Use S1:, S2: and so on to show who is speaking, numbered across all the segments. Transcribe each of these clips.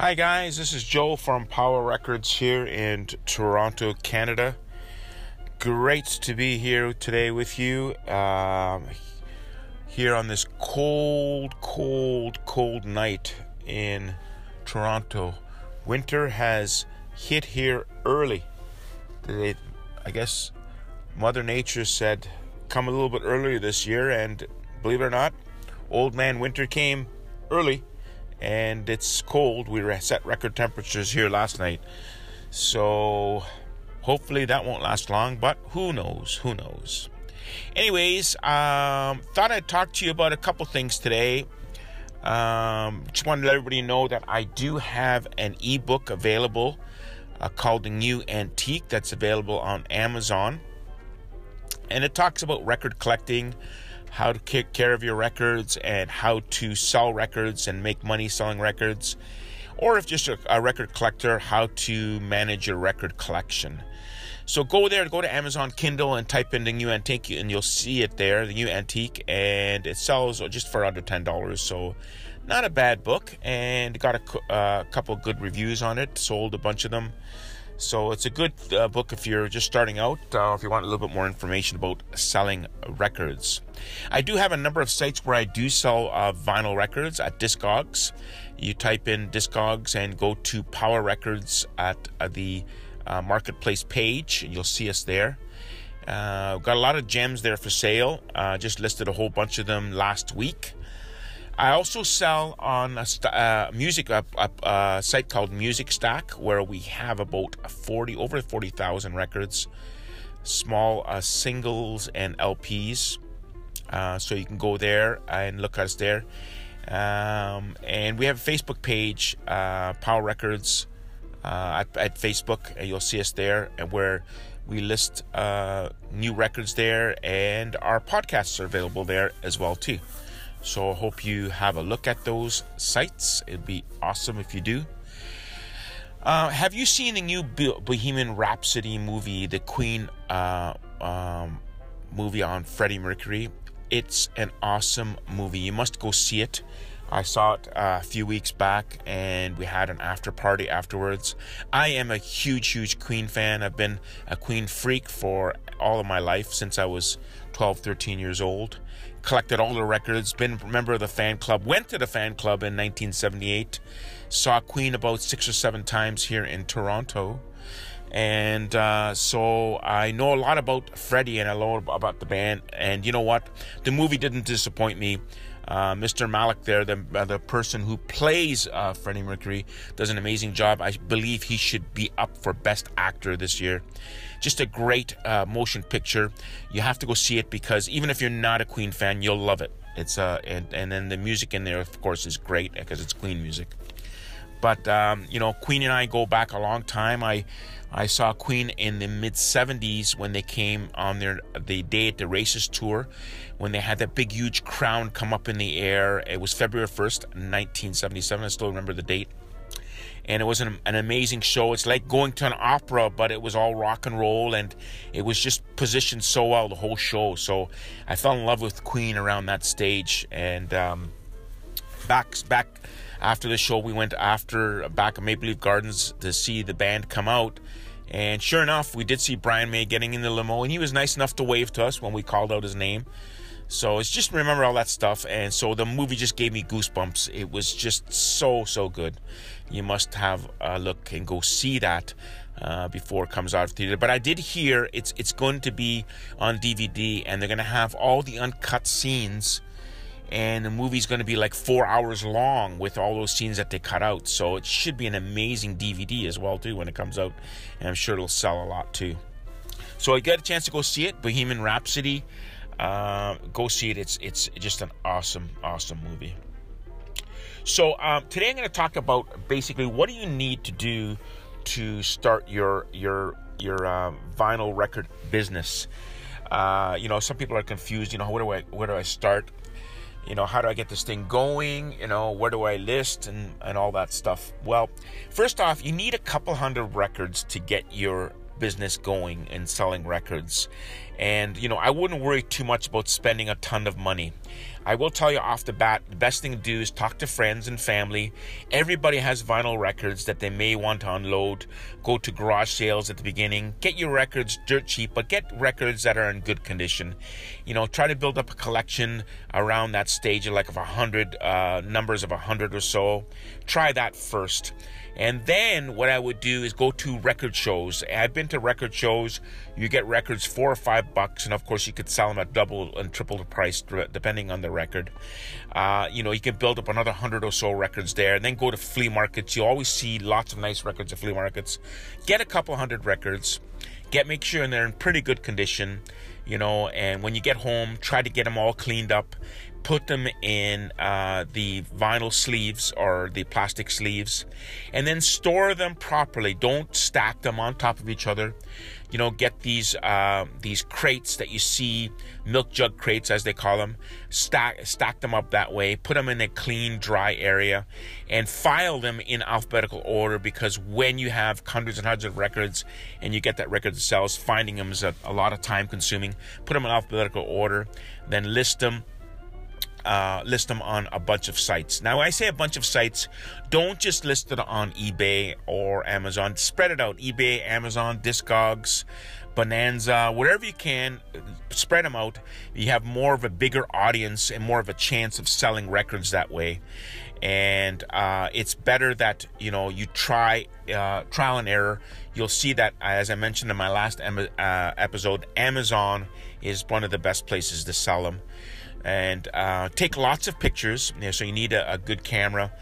S1: Hi guys, this is Joe from Power Records here in Toronto, Canada. Great to be here today with you. Here on this cold night in Toronto. Winter has hit here early. I guess Mother Nature said come a little bit earlier this year, and believe it or not, Old Man Winter came early. And it's cold. We set record temperatures here last night. So hopefully that won't last long, but who knows? Anyways, thought I'd talk to you about a couple things today. Just wanted to let everybody know that I do have an ebook available called The New Antique that's available on Amazon. And it talks about record collecting, how to take care of your records, and how to sell records and make money selling records. Or if just a record collector, how to manage your record collection. So go to Amazon Kindle and type in The New Antique, and you'll see it there, The New Antique, and it sells just for under $10. So not a bad book, and got a couple good reviews on it, sold a bunch of them. So it's a good book if you're just starting out, or if you want a little bit more information about selling records. I do have a number of sites where I do sell vinyl records at Discogs. You type in Discogs and go to Power Records at the marketplace page, and you'll see us there. Got a lot of gems there for sale. Just listed a whole bunch of them last week. I also sell on a site called Music Stack, where we have about over 40,000 records, small singles and LPs. So you can go there and look at us there. And we have a Facebook page, Power Records at Facebook, and you'll see us there, and where we list new records there, and our podcasts are available there as well too. So I hope you have a look at those sites. It'd be awesome if you do. Have you seen the new Bohemian Rhapsody movie, the Queen movie on Freddie Mercury? It's an awesome movie. You must go see it. I saw it a few weeks back, and we had an after party afterwards. I am a huge Queen fan. I've been a Queen freak for all of my life since I was 12, 13 years old. Collected all the records, been a member of the fan club, went to the fan club in 1978, saw Queen about 6 or 7 times here in Toronto. And so I know a lot about Freddie, and I know about the band. And you know what? The movie didn't disappoint me. Mr. Malik there, the person who plays Freddie Mercury, does an amazing job. I believe he should be up for Best Actor this year. Just a great motion picture. You have to go see it, because even if you're not a Queen fan, you'll love it. It's and then the music in there, of course, is great because it's Queen music. But Queen and I go back a long time. I saw Queen in the mid-70s when they came on the Day at the Races tour, when they had that big, huge crown come up in the air. It was February 1st, 1977. I still remember the date. And it was an amazing show. It's like going to an opera, but it was all rock and roll, and it was just positioned so well, the whole show. So I fell in love with Queen around that stage. And back after the show, we went back at Maple Leaf Gardens to see the band come out. And sure enough, we did see Brian May getting in the limo, and he was nice enough to wave to us when we called out his name. So it's just remember all that stuff. And so the movie just gave me goosebumps. It was just so good. You must have a look and go see that before it comes out of theater. But I did hear it's going to be on DVD, and they're going to have all the uncut scenes. And the movie's going to be like 4 hours long with all those scenes that they cut out. So it should be an amazing DVD as well, too, when it comes out. And I'm sure it'll sell a lot, too. So I get a chance to go see it, Bohemian Rhapsody. Go see it. It's just an awesome movie. So today I'm going to talk about basically what do you need to do to start your vinyl record business. Some people are confused. Where do I start? How do I get this thing going? Where do I list and all that stuff? Well, first off, you need a couple hundred records to get your business going and selling records. And, I wouldn't worry too much about spending a ton of money. I will tell you off the bat, the best thing to do is talk to friends and family. Everybody has vinyl records that they may want to unload. Go to garage sales at the beginning. Get your records dirt cheap, but get records that are in good condition. Try to build up a collection around that stage of 100, numbers of 100 or so. Try that first. And then what I would do is go to record shows. I've been to record shows. You get records $4 or $5, and of course you could sell them at double and triple the price depending on the record. You can build up another 100 or so records there, and then go to flea markets. You always see lots of nice records at flea markets. Get a couple hundred records. Make sure they're in pretty good condition. And when you get home, try to get them all cleaned up. Put them in the vinyl sleeves or the plastic sleeves, and then store them properly. Don't stack them on top of each other. Get these crates that you see, milk jug crates as they call them. Stack them up that way. Put them in a clean, dry area, and file them in alphabetical order, because when you have hundreds and hundreds of records and you get that record themselves, finding them is a lot of time consuming. Put them in alphabetical order, then list them on a bunch of sites. Now, when I say a bunch of sites, don't just list it on eBay or Amazon. Spread it out. eBay, Amazon, Discogs, Bonanza, wherever you can, spread them out. You have more of a bigger audience and more of a chance of selling records that way. And it's better that you try trial and error. You'll see that, as I mentioned in my last episode, Amazon is one of the best places to sell them. And take lots of pictures. So you need a good camera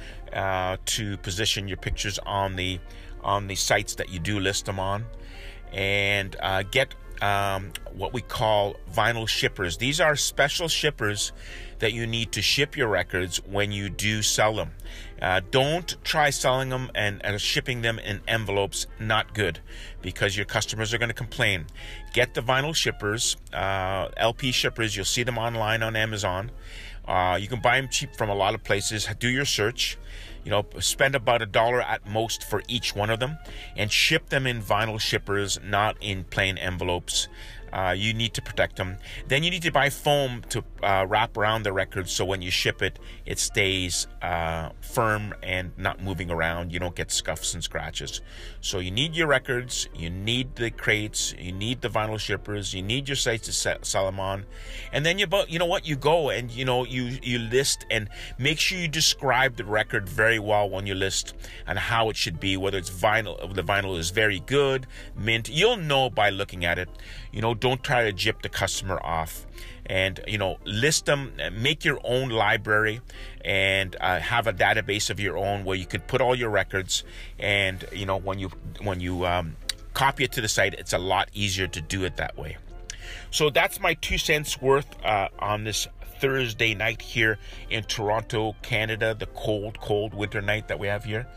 S1: to position your pictures on the sites that you do list them on. And get what we call vinyl shippers. These are special shippers that you need to ship your records when you do sell them. Don't try selling them and shipping them in envelopes. Not good, because your customers are going to complain. Get the vinyl shippers, LP shippers. You'll see them online on Amazon. You can buy them cheap from a lot of places. Do your search. Spend about $1 at most for each one of them, and ship them in vinyl shippers, not in plain envelopes. You need to protect them. Then you need to buy foam to wrap around the record, so when you ship it, it stays firm and not moving around. You don't get scuffs and scratches. So you need your records, you need the crates, you need the vinyl shippers, you need your sites to sell them on. And then you go and you list, and make sure you describe the record very well when you list, and how it should be, whether it's vinyl, the vinyl is very good, mint. You'll know by looking at it. Don't try to gyp the customer off. And list them, make your own library, and have a database of your own where you could put all your records. And when you copy it to the site, it's a lot easier to do it that way. So that's my 2 cents worth on this Thursday night here in Toronto, Canada, the cold winter night that we have here.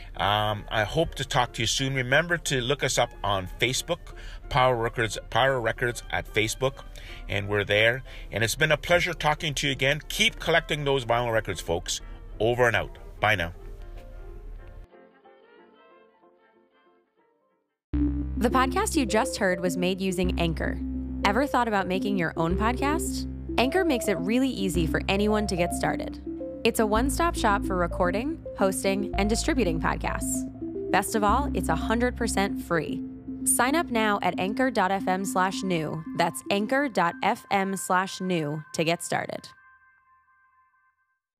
S1: I hope to talk to you soon. Remember to look us up on Facebook, Power Records at Facebook, and we're there. And it's been a pleasure talking to you again. Keep collecting those vinyl records, folks. Over and out. Bye now.
S2: The podcast you just heard was made using Anchor. Ever thought about making your own podcast? Anchor makes it really easy for anyone to get started. It's a one-stop shop for recording, hosting, and distributing podcasts. Best of all, it's 100% free. Sign up now at anchor.fm/new. That's anchor.fm/new to get started.